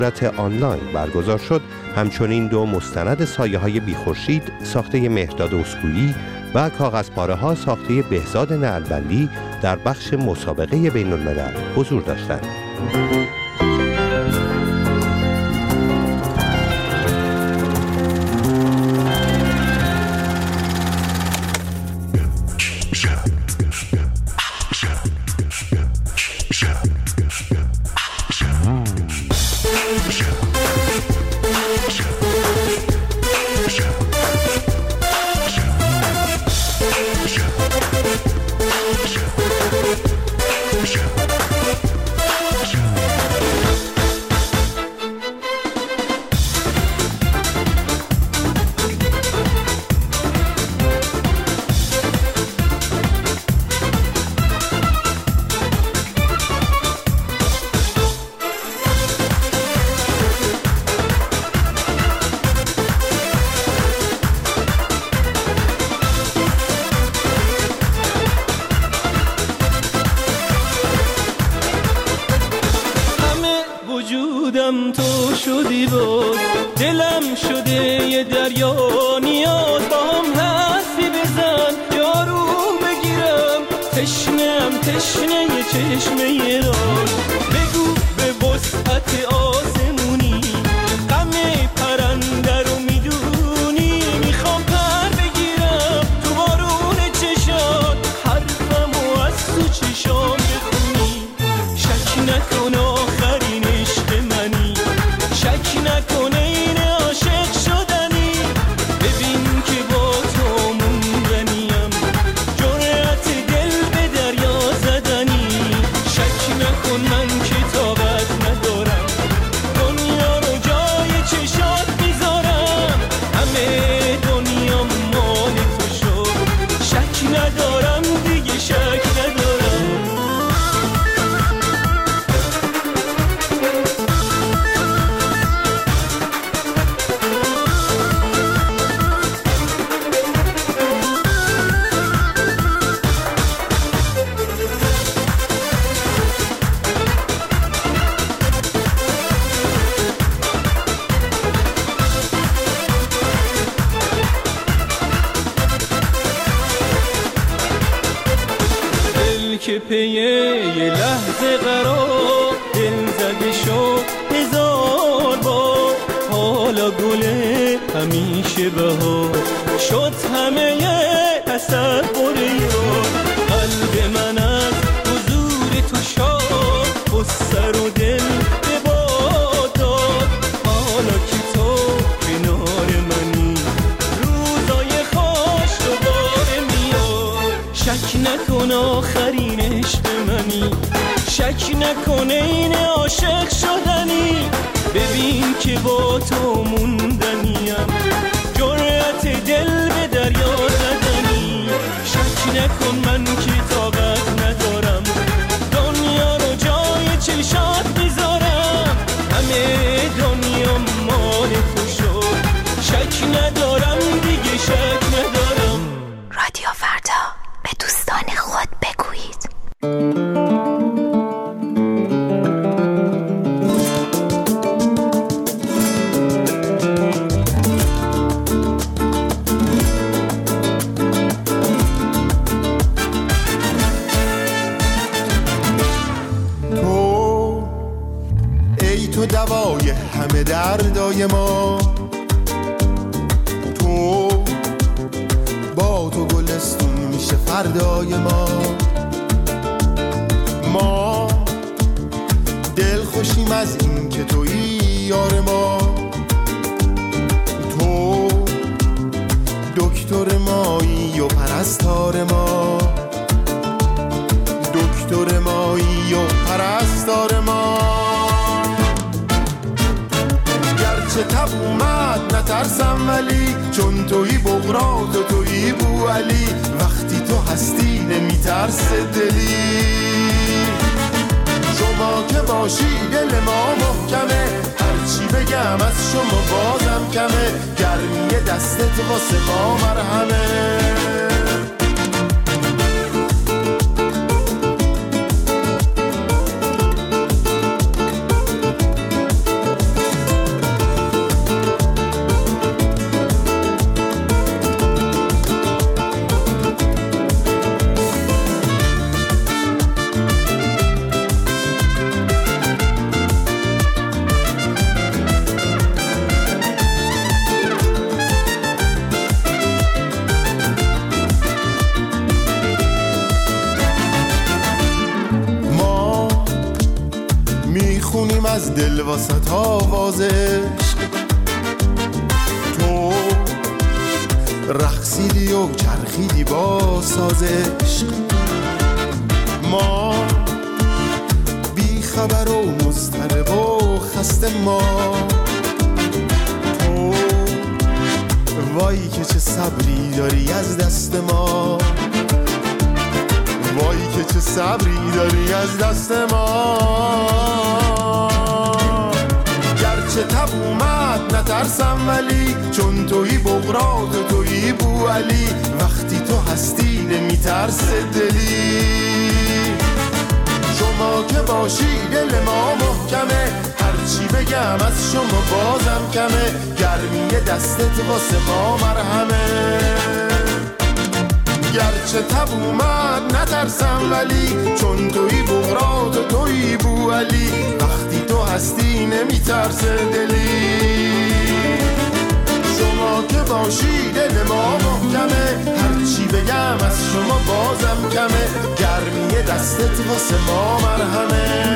صورت آنلاین برگزار شد، همچنین 2 مستند سایه‌های بی‌خورشید ساخته مهرداد اسکویی و کاغذپاره‌ها ساخته بهزاد نعلبندی در بخش مسابقه بین‌الملل حضور داشتند. تو شدی بود دلم شده یه دریا نیاز با هم حرفی بزن یارو بگیرم تشنه یه چشمه راز بگو به وسعت آسمونی غم پرنده رو میدونی میخوام پر بگیرم تو بارون چشات حرفمو از تو چشام بخونی شک نکن آخرین عشق منی شک نکنه این عاشق شدنی ببین که با تو موندنیم جرأت دل به دریا زدنی شک نکن من که طاقت ندارم دنیا رو جای چشات میذارم همه دنیا مال تو شد شک ندارم دیگه شک ندارم که پیه یه لحظه قرار دل زده شد هزار بار حالا گله همیشه بهار شد همه تصور یار قلب من از حضور تو شاد و سر و دل به باد داد حالا که تو کنار منی روزای خوش دوباره میاد شک نکن آخرین عشق منی شک نکنه این عاشق شدنی ببین که با تو موندنیم جرأت دل به دریا زدنی شک نکن من که طاقت ندارم دنیا رو جای چشات میذارم همه دنیا مال تو شد شک ندارم دیگه شک ندارم. رادیو فردا به دوستان خود بگویید. تو ای تو دوای همه دردای ما تو با تو گلستون میشه فردای ما دل خوشیم از این که تویی یار ما تو دکتر مایی و پرستار ما دکتر مایی و پرستار ما گرچه تب اومد نترسم ولی چون تویی بغرات و تویی بو علی وقتی تو هستی نمیترس دلی شما که باشی دل ما محکمه هرچی بگم از شما بازم کمه گرمی دستت واسه ما مرهمه دل واسط آواز عشق. تو رقصیدی و چرخیدی با ساز عشق. ما بی خبر و مضطرب و خسته، ما تو وای که چه صبری داری از دست ما، وای که چه صبری داری از دست ما. گرچه تب اومد نترسم ولی چون تویی بغرات و تویی بوعلی، وقتی تو هستی نمیترسه دلی. شما که باشی دل ما محکمه، هرچی بگم از شما بازم کمه. گرمی دستت واسه ما مرهمه. گرچه تب اومد نترسم ولی چون تویی بغرات و تویی بوعلی، وقتی تو هستی نمیترسه دلی. شما که باشی دل ما محکمه، هرچی بگم از شما بازم کمه. گرمی دستت واسه ما مرهمه.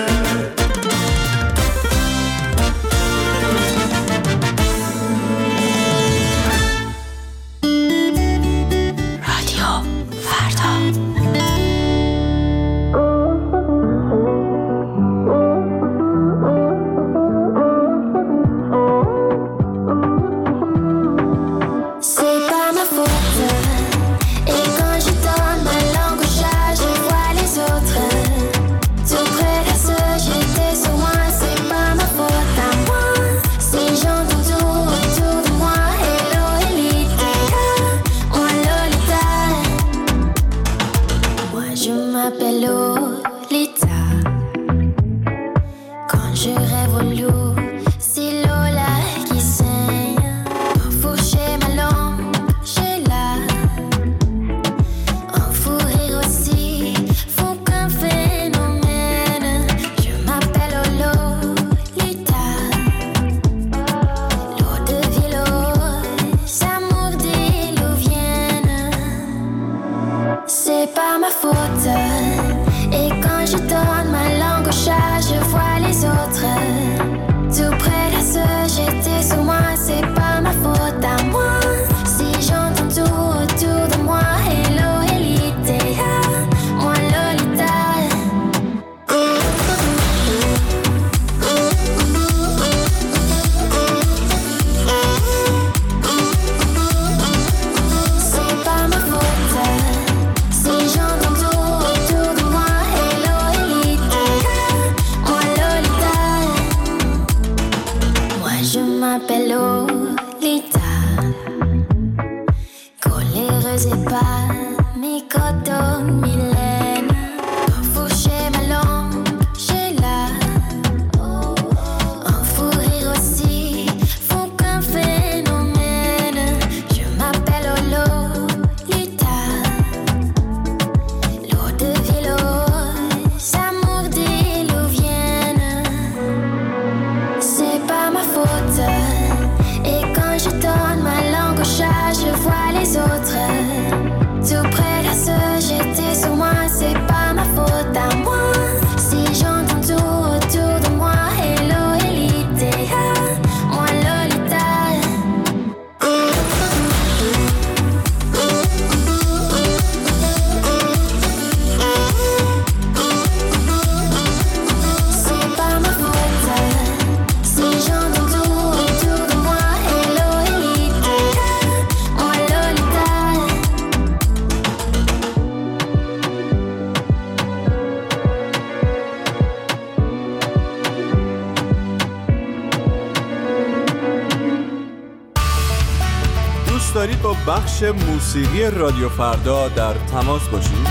دارید با بخش موسیقی رادیو فردا در تماس باشید،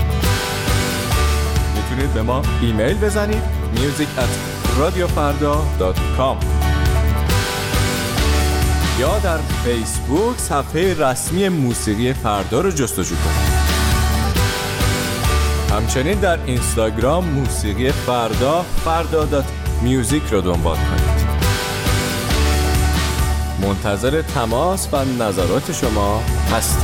میتونید به ما ایمیل بزنید music@radiofarda.com یا در فیسبوک صفحه رسمی موسیقی فردا رو جستجو کنید. همچنین در اینستاگرام موسیقی فردا فردا.music رو دنبال کنید. منتظر تماس و نظرات شما هستیم.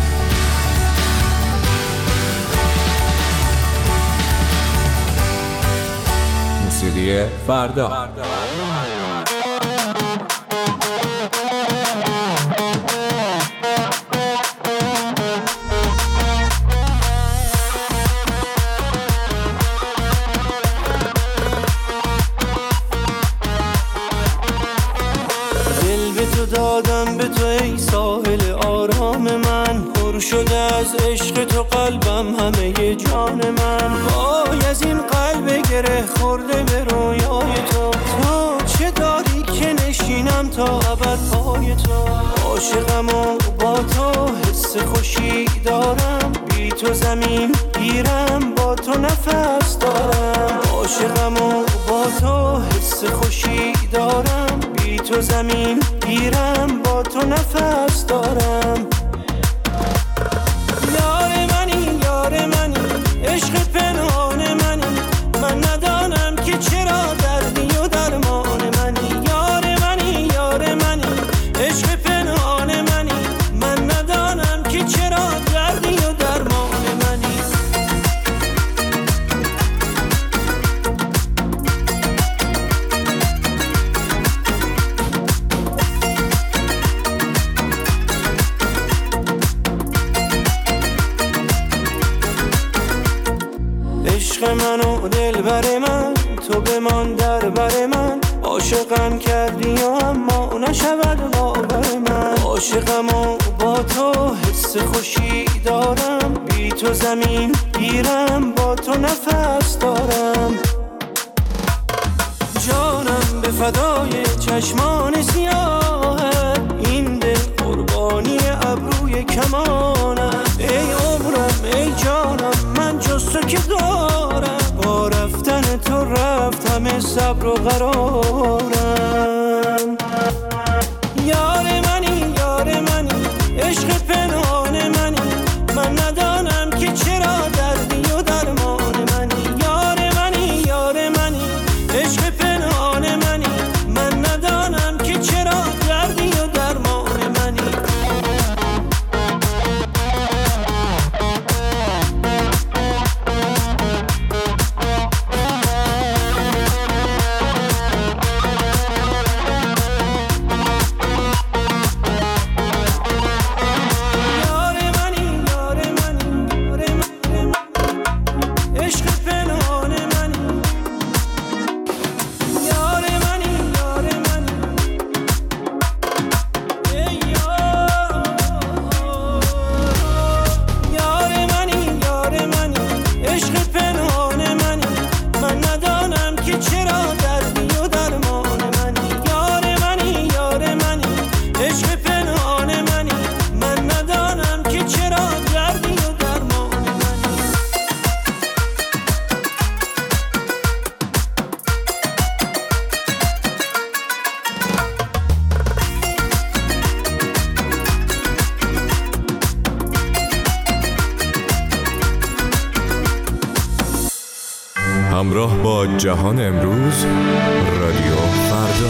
موسیقی فردا. دلو دادم به تو ای ساحل آرام من، پر شده از عشق تو قلبم همه جان من. وای از این قلب گره خورده به رویای تو، تو چه داری که نشینم تا ابد پای تو. عاشقم و با تو حس خوشی دارم، بی تو زمین گیرم با تو نفس دارم. عاشقم و با تو حس خوشی دارم، بی تو زمین گیرم با تو نفس دارم. یار منی یار منی عشق پنهان منی، من ندانم که چرا دردی و درمان منی. یار منی یار منی عشق پنهان منی، من ندانم که چرا دردی و درمان منی. عشق من و دلبر من، تو بمان در بر من. عاشقم کردی و اما نشود باور من. عاشقم و با تو حس خوشی دارم، بی تو زمین گیرم با تو نفس دارم. جانم به فدای چشمان سیاهت، این دل قربانی ابروی کمانم. ای عمرم ای جانم من جز تو که دارم، با رفتن تو رفت همه صبر و قرارم. یار منی یار منی عشق پنهان منی، من ندانم که چرا دردی و درمان منی. یار منی یار منی عشق پنهان منی، من ندانم که چرا دردی و درمان منی. همراه با جهان امروز، رادیو فردا.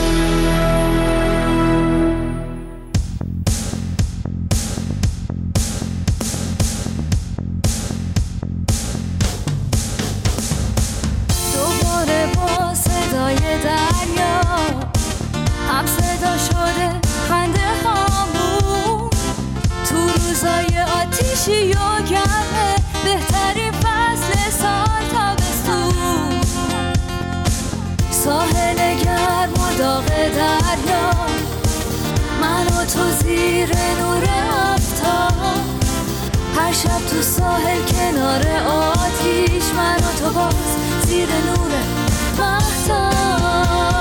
دوباره با صدای دریا هم صدا شده خنده هامون، تو روزای آتیشی و گرمه بهترین فصل سال تابستون. ساحل گرم و داغ دریا، من و تو زیر نور آفتاب. هر شب تو ساحل کنار آتیش، من و تو باز زیر نور مهتاب.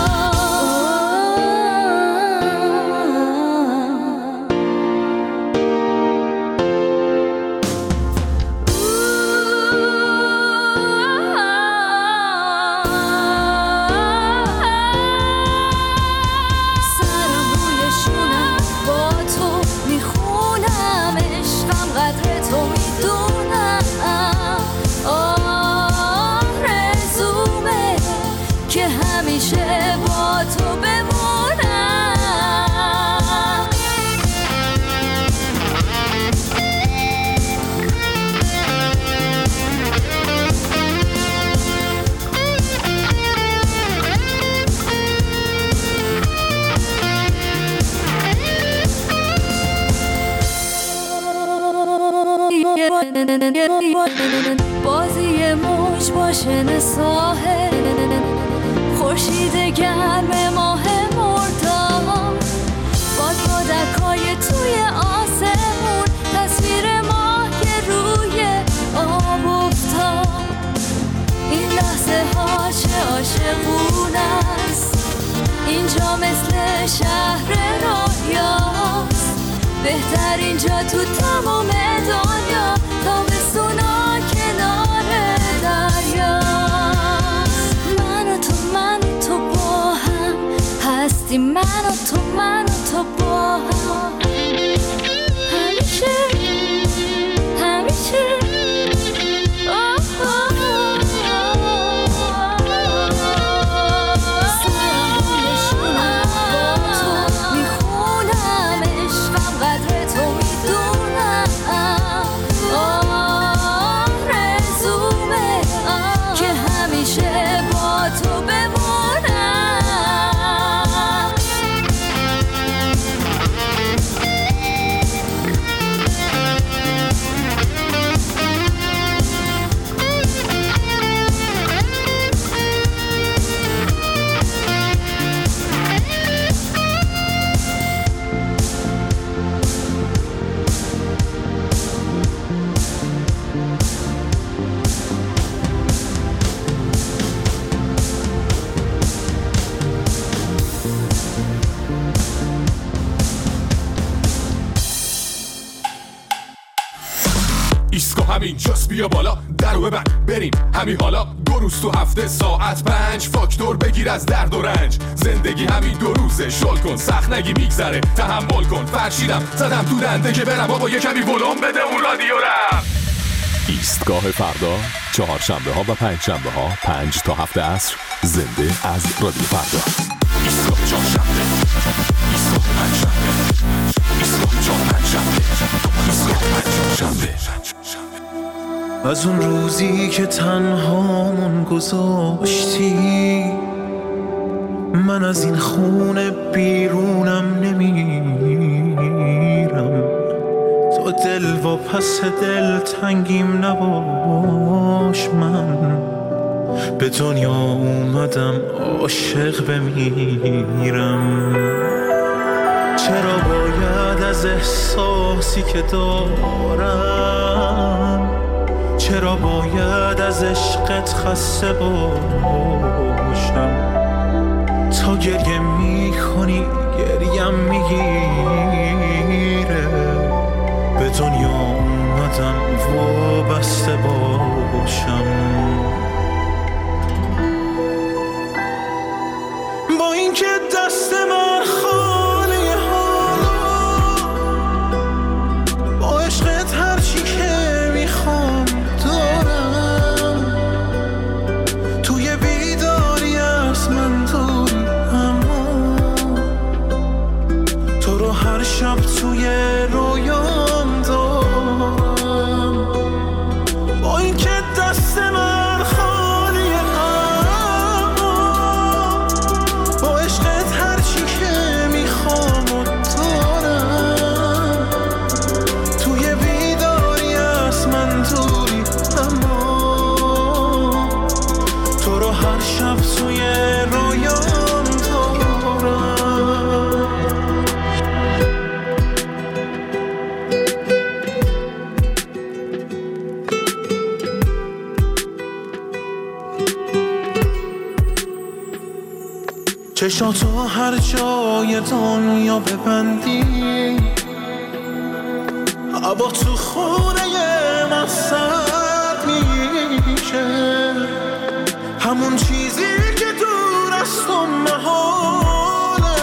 بازی موج باشن ساحل، خورشید گرم ماه مرداد. شهر رویاست، بهترین جا تو تمام دنیا، تابستونا کنار دریاست. من و تو با هم هستیم، من و تو با هم همیشه اینجاست، بیا بالا درو ببند بریم همین حالا. 2 روز تو هفته ساعت 5 فاکتور بگیر از درد و رنج. زندگی همین 2 روزه، شل کن سخت نگی میگذره، تحمل کن. فرشیدم زدم تو دنده که برم بابا یه کمی ولوم بده اون رادیو رم. ایستگاه فردا، 4 شنبه ها و 5 شنبه ها 5 تا 7 عصر، زنده از رادیو فردا. ایستگاه 4 شنبه، ایستگاه 5 شنبه، ایستگاه 4 5 شنبه، ایستگاه 5 شنبه. از اون روزی که تنهامون گذاشتی، من از این خونه بیرونم نمیرم. تو دل و پس دل تنگیم نباش، من به دنیا اومدم عاشق بمیرم. چرا باید از احساسی که دارم، چرا باید از عشقت خسته باشم؟ تا گریه میکنی گریم میگیره، به دنیا اومدم وابسته باشم. با اینکه دست من خالی حالا، با عشقت هرچی که میخوام دارم. توی بیداری از من دوری، اما تو رو هر شب توی رویام دارم. با اینکه دست من خالی، اما با عشقت هرچی که میخوام دارم. توی بیداری از من دوری، اما تو رو هر شب توی رویام دارم. چشاتو هر جای دنیا ببندی، هوا تو خونه من سرد میشه. همون چیزی که دور از تو محاله،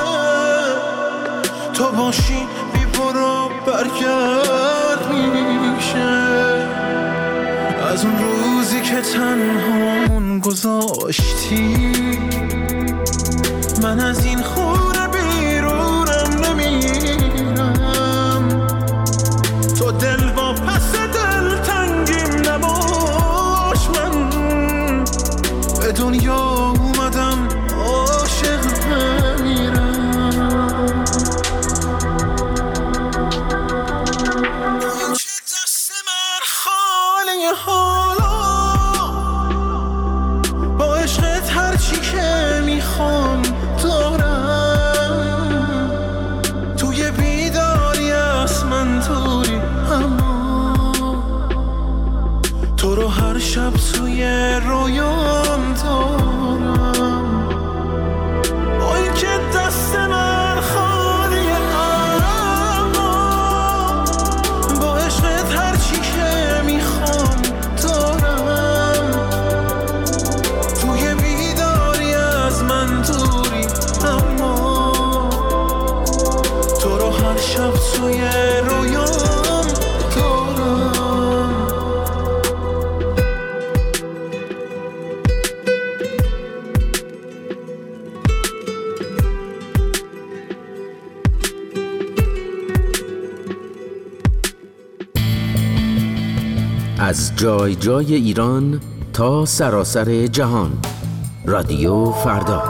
تو باشی بی برو برگرد میشه. از اون روزی که تنهامون گذاشتی، من از این خونه بیرونم نمیرم. تو دل با پس دل تنگیم نباش، من به دنیا اومدم عاشق بمیرم. این چه دست من خالی حالا، با عشقت هرچی که میخوام دارم. توی رویام دارم. از جای جای ایران تا سراسر جهان، رادیو فردا.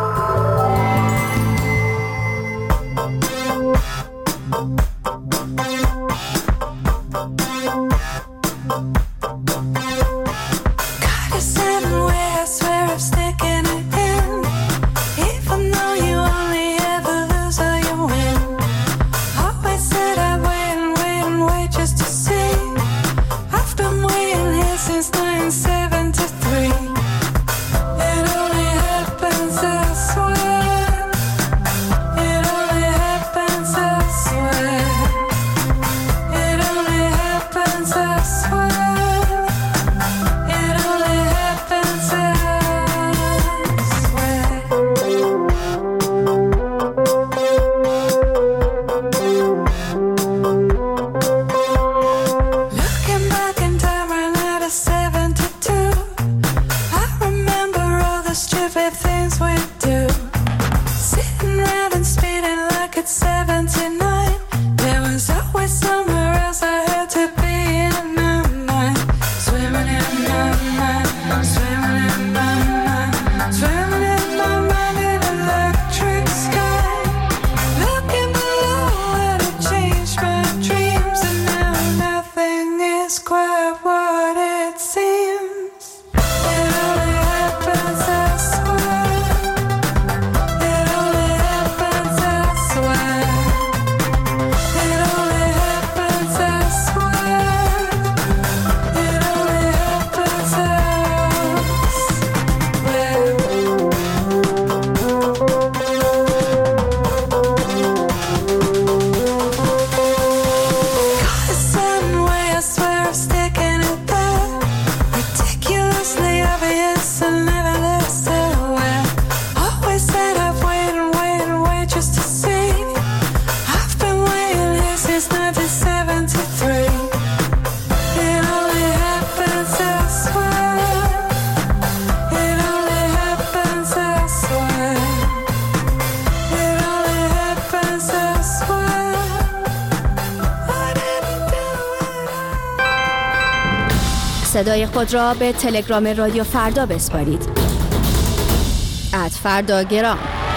صدای خود را به تلگرام رادیو فردا بسپارید. @فرداگرام.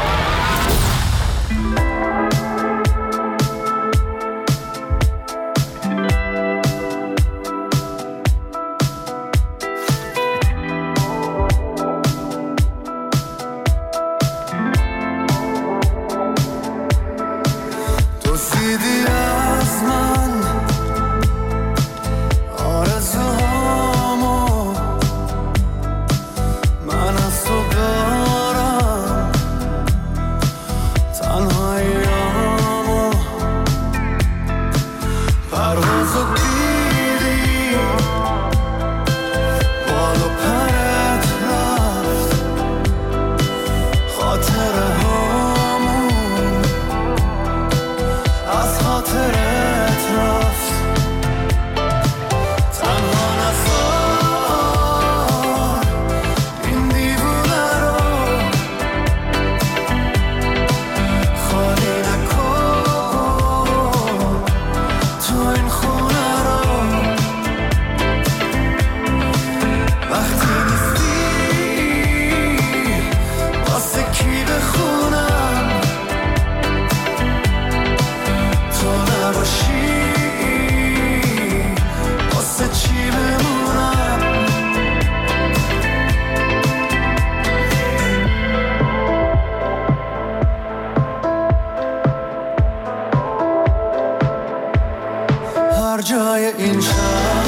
جای این شهر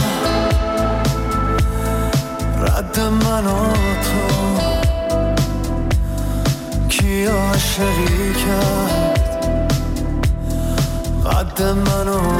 رد من و تو کی عاشقی کرد قد من و